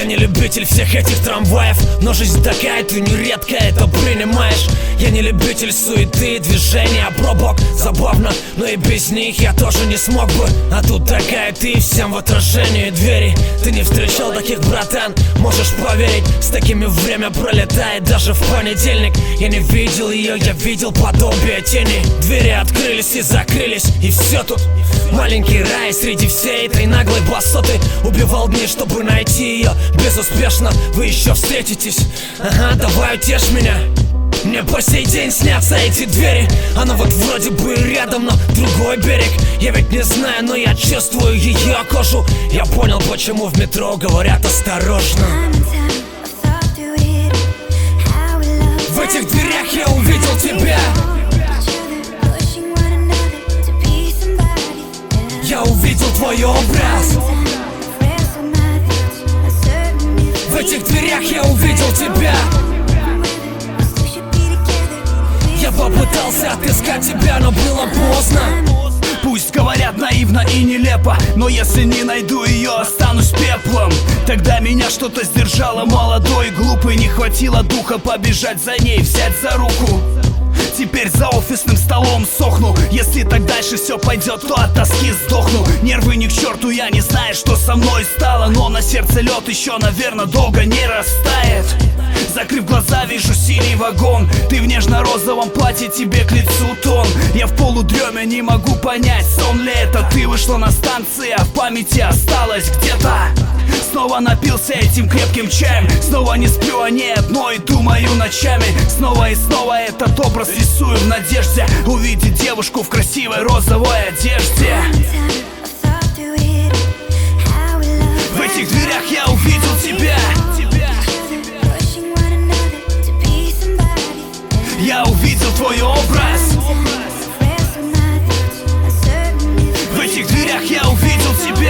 не любитель всех этих трамваев, но жизнь такая, ты нередко это принимаешь. Я не любитель суеты, движения, пробок. Забавно, но и без них я тоже не смог бы. А тут такая ты, всем в отражении двери. Ты не встречал таких, братан, можешь поверить. С такими время пролетает даже в понедельник. Я не видел ее, я видел подобие тени. Двери открылись и закрылись, и все тут. Маленький рай среди всей этой наглой басоты. Убивал дни, чтобы найти ее безуспешно. Вы еще встретитесь, ага, давай утешь меня. Мне по сей день снятся эти двери. Она вот вроде бы рядом, но другой берег. Я ведь не знаю, но я чувствую ее кожу. Я понял, почему в метро говорят осторожно. В этих дверях я увидел тебя. Я увидел твой образ. В этих дверях я увидел тебя. Я попытался отыскать тебя, но было поздно. Пусть говорят наивно и нелепо, но если не найду ее, останусь пеплом. Тогда меня что-то сдержало, молодой и глупый. Не хватило духа побежать за ней, взять за руку. Теперь за офисным столом сохну. Если так дальше все пойдет, то от тоски сдохну. Нервы ни к черту, я не знаю, что со мной стало. Но на сердце лед еще, наверное, долго не растает. Закрыв глаза, вижу синий вагон. Ты в нежно-розовом платье, тебе к лицу тон. Я в полудреме не могу понять, сон ли это. Ты вышла на станции, а в памяти осталась где-то. Снова напился этим крепким чаем. Снова не сплю о ней одной, думаю ночами. Снова и снова этот образ рисую в надежде увидеть девушку в красивой розовой одежде. В этих дверях я увидел тебя. Я увидел твой образ. В этих дверях я увидел тебя.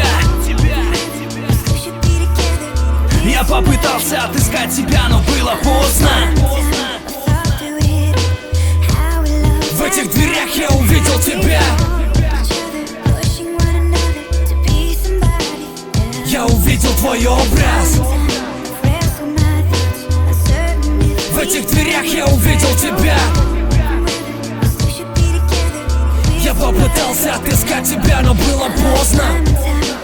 Я попытался отыскать тебя, но было поздно. В этих дверях я увидел тебя. Я увидел твой образ. В этих дверях я увидел тебя. Я попытался отыскать тебя, но было поздно.